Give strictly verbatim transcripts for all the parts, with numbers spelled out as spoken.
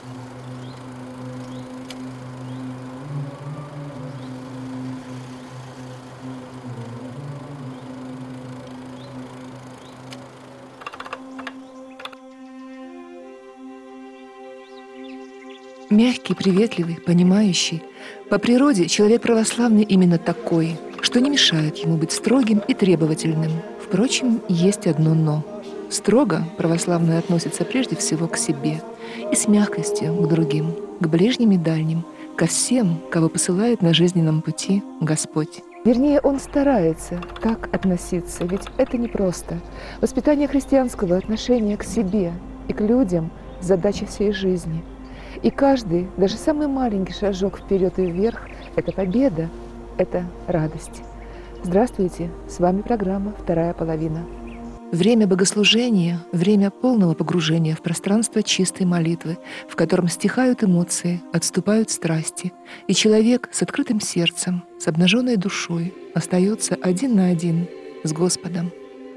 Мягкий, приветливый, понимающий. По природе человек православный именно такой, что не мешает ему быть строгим и требовательным. Впрочем, есть одно «но». Строго православные относятся прежде всего к себе и с мягкостью к другим, к ближним и дальним, ко всем, кого посылает на жизненном пути Господь. Вернее, он старается так относиться, ведь это непросто. Воспитание христианского отношения к себе и к людям – задача всей жизни. И каждый, даже самый маленький шажок вперед и вверх – это победа, это радость. Здравствуйте, с вами программа «Вторая половина». Время богослужения – время полного погружения в пространство чистой молитвы, в котором стихают эмоции, отступают страсти, и человек с открытым сердцем, с обнаженной душой остается один на один с Господом.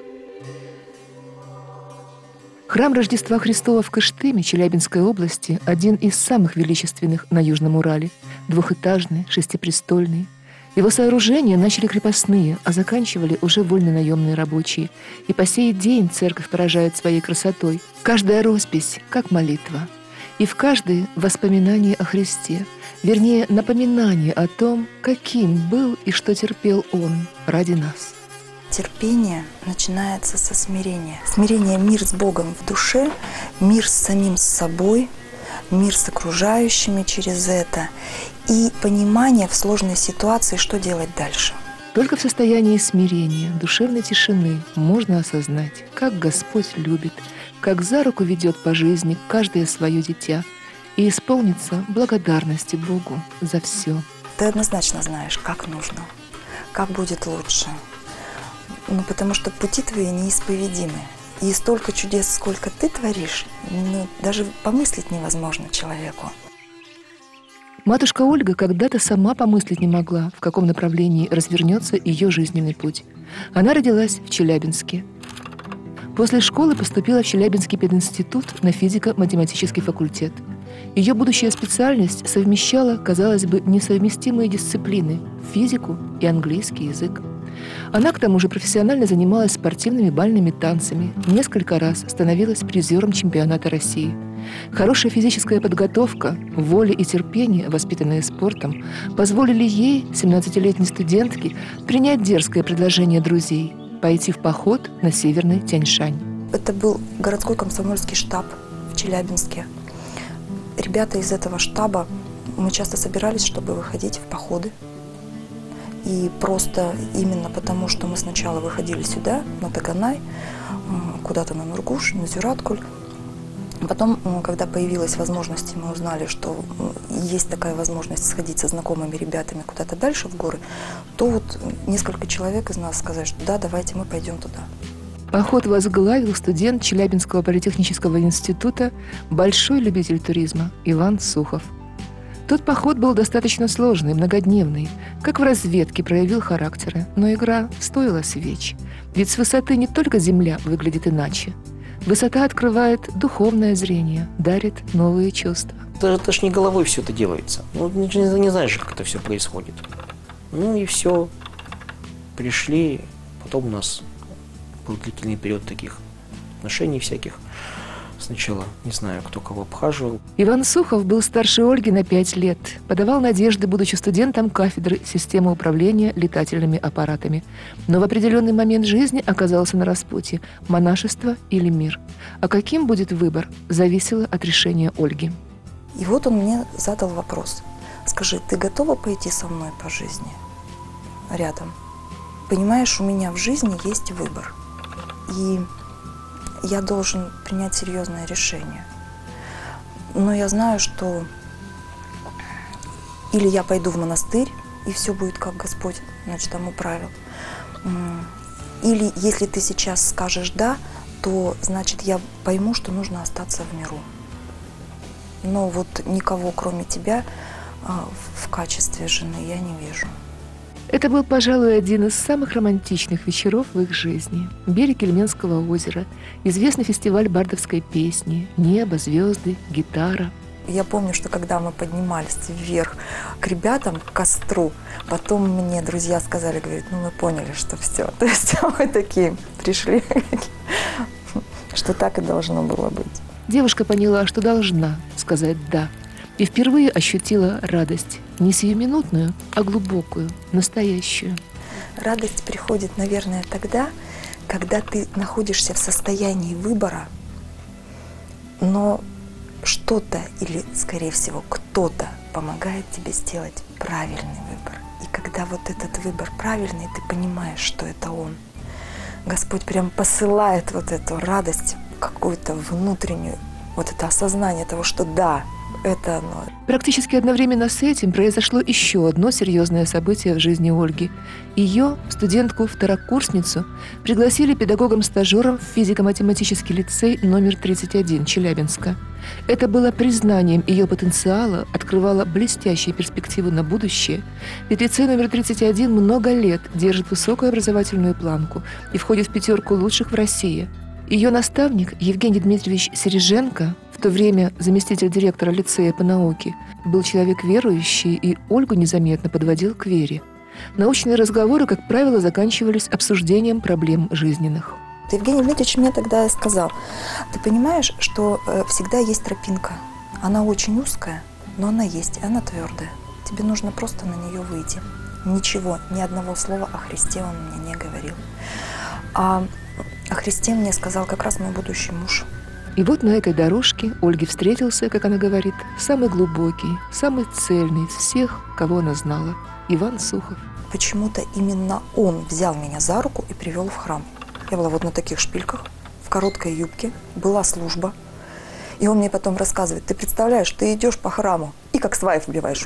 Храм Рождества Христова в Кыштыме Челябинской области один из самых величественных на Южном Урале, двухэтажный, шестипрестольный. Его сооружения начали крепостные, а заканчивали уже вольно-наемные рабочие. И по сей день церковь поражает своей красотой. Каждая роспись — как молитва. И в каждой — воспоминание о Христе, вернее, напоминание о том, каким был и что терпел Он ради нас. Терпение начинается со смирения. Смирение — мир с Богом в душе, мир с самим собой, мир с окружающими через это и понимание в сложной ситуации, что делать дальше. Только в состоянии смирения, душевной тишины можно осознать, как Господь любит, как за руку ведет по жизни каждое свое дитя и исполниться благодарности Богу за все. Ты однозначно знаешь, как нужно, как будет лучше. Ну, потому что пути твои неисповедимы. И столько чудес, сколько ты творишь, ну, даже помыслить невозможно человеку. Матушка Ольга когда-то сама помыслить не могла, в каком направлении развернется ее жизненный путь. Она родилась в Челябинске. После школы поступила в Челябинский пединститут на физико-математический факультет. Ее будущая специальность совмещала, казалось бы, несовместимые дисциплины – физику и английский язык. Она, к тому же, профессионально занималась спортивными бальными танцами, несколько раз становилась призером чемпионата России. Хорошая физическая подготовка, воля и терпение, воспитанные спортом, позволили ей, семнадцатилетней студентке, принять дерзкое предложение друзей – пойти в поход на Северный Тянь-Шань. Это был городской комсомольский штаб в Челябинске. Ребята из этого штаба, мы часто собирались, чтобы выходить в походы. И просто именно потому, что мы сначала выходили сюда, на Таганай, куда-то на Нургуш, на Зюраткуль. Потом, когда появилась возможность, мы узнали, что есть такая возможность сходить со знакомыми ребятами куда-то дальше в горы, то вот несколько человек из нас сказали, что да, давайте мы пойдем туда. Поход возглавил студент Челябинского политехнического института, большой любитель туризма Иван Сухов. Тот поход был достаточно сложный, многодневный. Как в разведке проявил характеры, но игра стоила свеч. Ведь с высоты не только земля выглядит иначе. Высота открывает духовное зрение, дарит новые чувства. Это, это ж не головой все это делается. Ну, не, не знаешь, как это все происходит. Ну и все. Пришли, потом у нас был длительный период таких отношений всяких. Сначала не знаю, кто кого обхаживал. Иван Сухов был старше Ольги на пять лет. Подавал надежды, будучи студентом кафедры системы управления летательными аппаратами. Но в определенный момент жизни оказался на распутье – монашество или мир. А каким будет выбор, зависело от решения Ольги. И вот он мне задал вопрос. Скажи, ты готова пойти со мной по жизни? Рядом. Понимаешь, у меня в жизни есть выбор. И я должен принять серьезное решение. Но я знаю, что или я пойду в монастырь, и все будет, как Господь, значит, там управил. Или если ты сейчас скажешь «да», то, значит, я пойму, что нужно остаться в миру. Но вот никого, кроме тебя, в качестве жены я не вижу. Это был, пожалуй, один из самых романтичных вечеров в их жизни. Берег Ильменского озера, известный фестиваль бардовской песни, небо, звезды, гитара. Я помню, что когда мы поднимались вверх к ребятам, к костру, потом мне друзья сказали, говорят, ну мы поняли, что все. То есть мы такие пришли, что так и должно было быть. Девушка поняла, что должна сказать «да». И впервые ощутила радость. Не сиюминутную, а глубокую, настоящую. Радость приходит, наверное, тогда, когда ты находишься в состоянии выбора, но что-то или, скорее всего, кто-то помогает тебе сделать правильный выбор. И когда вот этот выбор правильный, ты понимаешь, что это он. Господь прям посылает вот эту радость, какую-то внутреннюю, вот это осознание того, что да, это оно. Практически одновременно с этим произошло еще одно серьезное событие в жизни Ольги. Ее, студентку-второкурсницу, пригласили педагогом-стажером в физико-математический лицей номер тридцать один Челябинска. Это было признанием ее потенциала, открывало блестящие перспективы на будущее. Ведь лицей номер тридцать один много лет держит высокую образовательную планку и входит в пятерку лучших в России. Ее наставник Евгений Дмитриевич Сереженко, в то время заместитель директора лицея по науке, был человек верующий и Ольгу незаметно подводил к вере. Научные разговоры, как правило, заканчивались обсуждением проблем жизненных. Евгений Дмитриевич мне тогда сказал, ты понимаешь, что всегда есть тропинка. Она очень узкая, но она есть, и она твердая. Тебе нужно просто на нее выйти. Ничего, ни одного слова о Христе он мне не говорил. А о Христе мне сказал как раз мой будущий муж. И вот на этой дорожке Ольге встретился, как она говорит, самый глубокий, самый цельный из всех, кого она знала – Иван Сухов. Почему-то именно он взял меня за руку и привел в храм. Я была вот на таких шпильках, в короткой юбке, была служба. И он мне потом рассказывает, ты представляешь, ты идешь по храму и как сваев вбиваешь.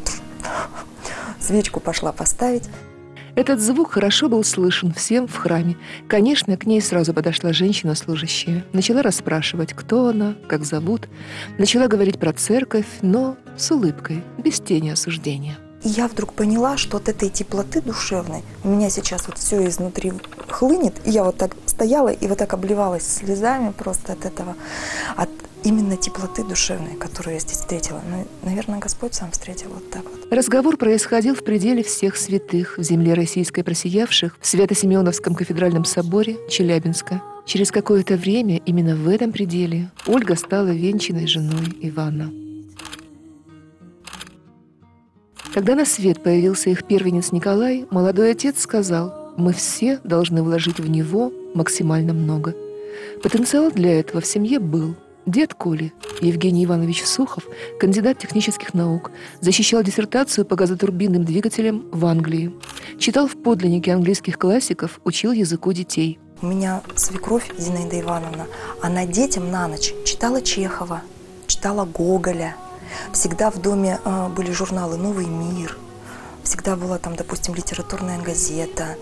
Свечку пошла поставить. Этот звук хорошо был слышен всем в храме. Конечно, к ней сразу подошла женщина-служащая. Начала расспрашивать, кто она, как зовут. Начала говорить про церковь, но с улыбкой, без тени осуждения. И я вдруг поняла, что от этой теплоты душевной у меня сейчас вот все изнутри хлынет. И я вот так стояла и вот так обливалась слезами просто от этого, от именно теплоты душевной, которую я здесь встретила. Ну, наверное, Господь сам встретил вот так вот. Разговор происходил в пределе всех святых, в земле российской просиявших, в Свято-Симеоновском кафедральном соборе Челябинска. Через какое-то время именно в этом пределе Ольга стала венчанной женой Ивана. Когда на свет появился их первенец Николай, молодой отец сказал, мы все должны вложить в него максимально много. Потенциал для этого в семье был. Дед Коли, Евгений Иванович Сухов, кандидат технических наук, защищал диссертацию по газотурбинным двигателям в Англии. Читал в подлиннике английских классиков, учил языку детей. У меня свекровь Зинаида Ивановна, она детям на ночь читала Чехова, читала Гоголя. Всегда в доме э, были журналы «Новый мир», всегда была там, допустим, литературная газета.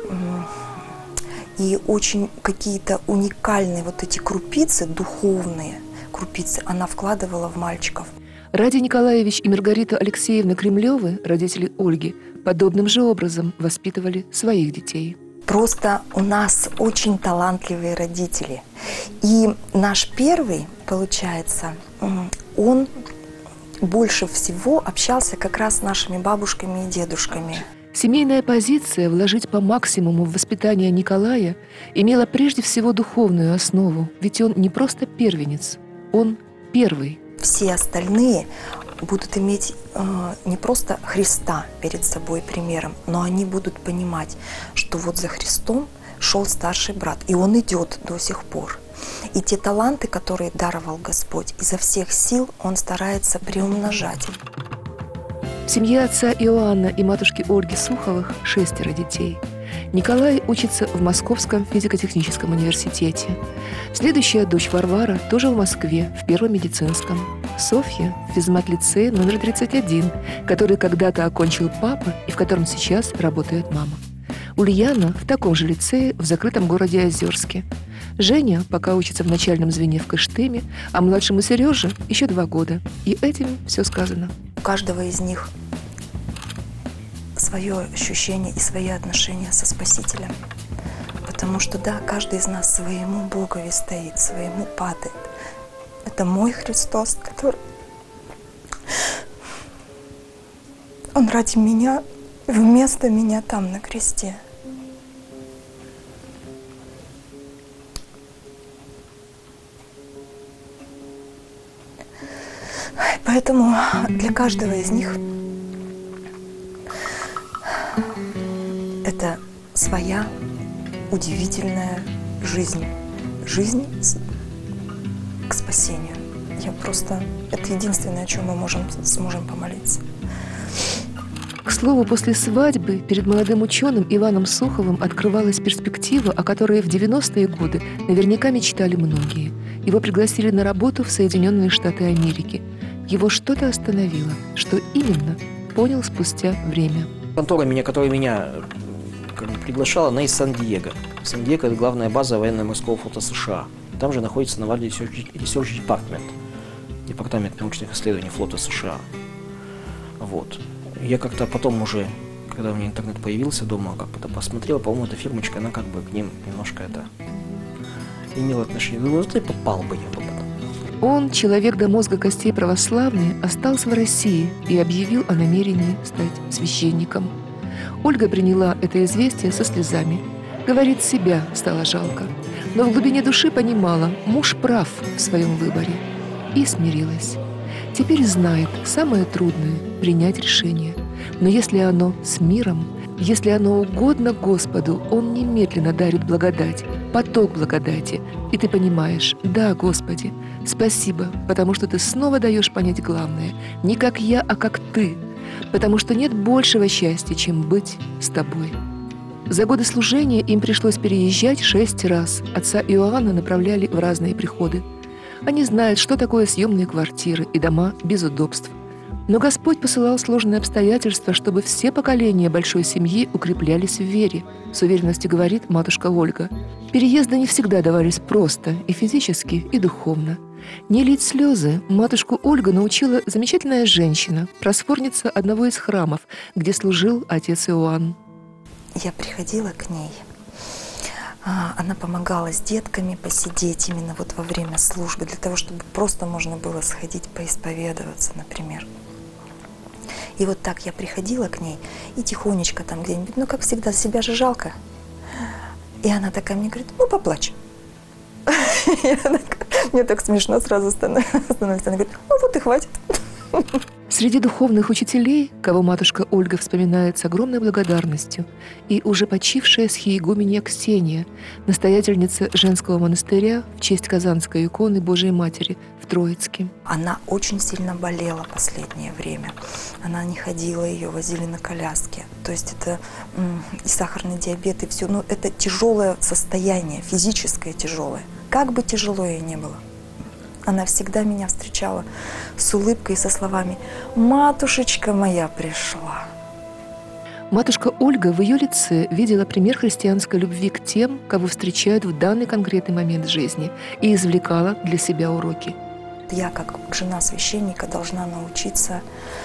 И очень какие-то уникальные вот эти крупицы, духовные крупицы, она вкладывала в мальчиков. Радий Николаевич и Маргарита Алексеевна Кремлевы, родители Ольги, подобным же образом воспитывали своих детей. Просто у нас очень талантливые родители. И наш первый, получается, он больше всего общался как раз с нашими бабушками и дедушками. Семейная позиция вложить по максимуму в воспитание Николая имела прежде всего духовную основу, ведь он не просто первенец, он первый. Все остальные будут иметь э, не просто Христа перед собой примером, но они будут понимать, что вот за Христом шел старший брат, и он идет до сих пор. И те таланты, которые даровал Господь, изо всех сил он старается приумножать. В семье отца Иоанна и матушки Ольги Суховых шестеро детей. Николай учится в Московском физико-техническом университете. Следующая дочь Варвара тоже в Москве, в Первом медицинском. Софья в физмат-лицее номер тридцать один, который когда-то окончил папа и в котором сейчас работает мама. Ульяна в таком же лицее в закрытом городе Озерске. Женя пока учится в начальном звене в Кыштыме, а младшему Сереже еще два года. И этим все сказано. У каждого из них свое ощущение и свои отношения со Спасителем. Потому что, да, каждый из нас своему Богови стоит, своему падает. Это мой Христос, который Он ради меня, вместо меня там на кресте. Поэтому для каждого из них это своя удивительная жизнь. Жизнь к спасению. Я просто... Это единственное, о чем мы можем, сможем помолиться. К слову, после свадьбы перед молодым ученым Иваном Суховым открывалась перспектива, о которой в девяностые годы наверняка мечтали многие. Его пригласили на работу в Соединенные Штаты Америки. Его что-то остановило. Что именно, понял спустя время. Контора, меня, которая меня как бы приглашала, она из Сан-Диего. Сан-Диего – это главная база военно-морского флота США. Там же находится Naval Research Department, департамент научных исследований флота США. Вот. Я как-то потом уже, когда у меня интернет появился дома, как-то посмотрел, по-моему, эта фирмочка, она как бы к ним немножко это имела отношение. Ну, вот и попал бы я туда. Он, человек до мозга костей православный, остался в России и объявил о намерении стать священником. Ольга приняла это известие со слезами. Говорит, себя стало жалко. Но в глубине души понимала, муж прав в своем выборе. И смирилась. Теперь знает, самое трудное – принять решение. Но если оно с миром, если оно угодно Господу, Он немедленно дарит благодать, поток благодати. И ты понимаешь, да, Господи, спасибо, потому что Ты снова даешь понять главное. Не как я, а как Ты. Потому что нет большего счастья, чем быть с Тобой. За годы служения им пришлось переезжать шесть раз. Отца Иоанна направляли в разные приходы. Они знают, что такое съемные квартиры и дома без удобств. Но Господь посылал сложные обстоятельства, чтобы все поколения большой семьи укреплялись в вере. С уверенностью говорит матушка Ольга. Переезды не всегда давались просто, и физически, и духовно. Не лить слезы матушку Ольгу научила замечательная женщина, просфорница одного из храмов, где служил отец Иоанн. Я приходила к ней, она помогала с детками посидеть именно вот во время службы, для того, чтобы просто можно было сходить поисповедоваться, например. И вот так я приходила к ней и тихонечко там где-нибудь, ну, как всегда, себя же жалко. И она такая мне говорит, ну, поплачь. Мне так смешно сразу становится. Она говорит, ну, вот и хватит. Среди духовных учителей, кого матушка Ольга вспоминает с огромной благодарностью, и уже почившая схиегуменья Ксения, настоятельница женского монастыря в честь Казанской иконы Божией Матери в Троицке. Она очень сильно болела последнее время. Она не ходила, ее возили на коляске. То есть это и сахарный диабет, и все. Но это тяжелое состояние, физическое тяжелое. Как бы тяжело ей не было. Она всегда меня встречала с улыбкой и со словами «Матушечка моя пришла». Матушка Ольга в ее лице видела пример христианской любви к тем, кого встречают в данный конкретный момент жизни, и извлекала для себя уроки. Я, как жена священника, должна научиться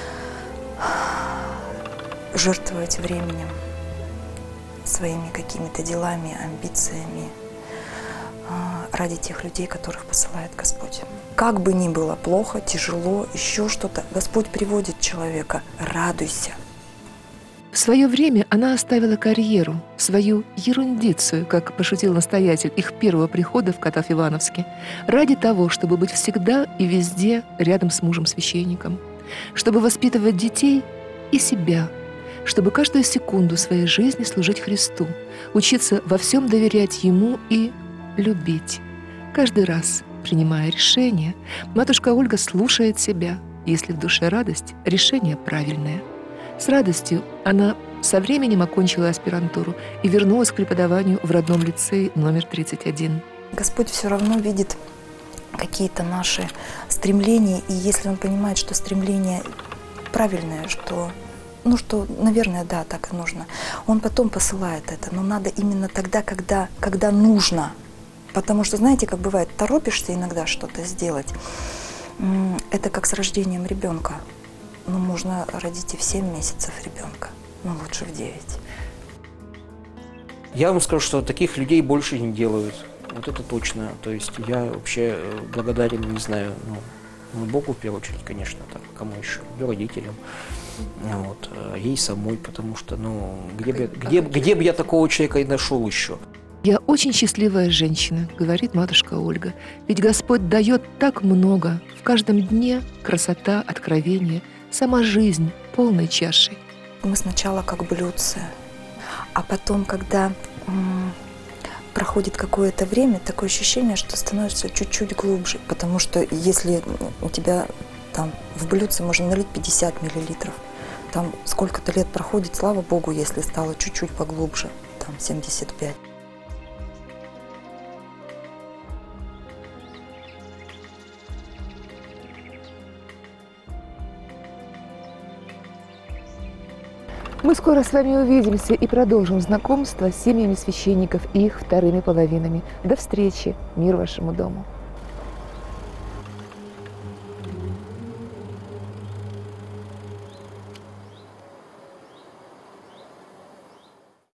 жертвовать временем, своими какими-то делами, амбициями, ради тех людей, которых посылает Господь. Как бы ни было плохо, тяжело, еще что-то, Господь приводит человека. Радуйся. В свое время она оставила карьеру, свою ерундицию, как пошутил настоятель их первого прихода в Катав-Ивановске, ради того, чтобы быть всегда и везде рядом с мужем-священником, чтобы воспитывать детей и себя, чтобы каждую секунду своей жизни служить Христу, учиться во всем доверять Ему и любить. Каждый раз, принимая решение, матушка Ольга слушает себя. Если в душе радость, решение правильное. С радостью она со временем окончила аспирантуру и вернулась к преподаванию в родном лицее номер тридцать один. Господь все равно видит какие-то наши стремления, и если Он понимает, что стремление правильное, что, ну что, наверное, да, так и нужно, Он потом посылает это, но надо именно тогда, когда, когда нужно. Потому что, знаете, как бывает, торопишься иногда что-то сделать. Это как с рождением ребенка. Ну, можно родить и в семь месяцев ребенка, но лучше в девять. Я вам скажу, что таких людей больше не делают. Вот это точно. То есть я вообще благодарен, не знаю, ну, Ну, Богу в первую очередь, конечно, так, кому еще? Родителям. Вот, ей самой, потому что, ну, где бы, где, где бы я такого человека и нашел еще? «Я очень счастливая женщина», — говорит матушка Ольга. «Ведь Господь дает так много. В каждом дне красота, откровение, сама жизнь полной чашей». Мы сначала как блюдце, а потом, когда м, проходит какое-то время, такое ощущение, что становится чуть-чуть глубже. Потому что если у тебя там в блюдце можно налить пятьдесят миллилитров, там сколько-то лет проходит, слава Богу, если стало чуть-чуть поглубже, там семьдесят пять. Мы скоро с вами увидимся и продолжим знакомство с семьями священников и их вторыми половинами. До встречи! Мир вашему дому!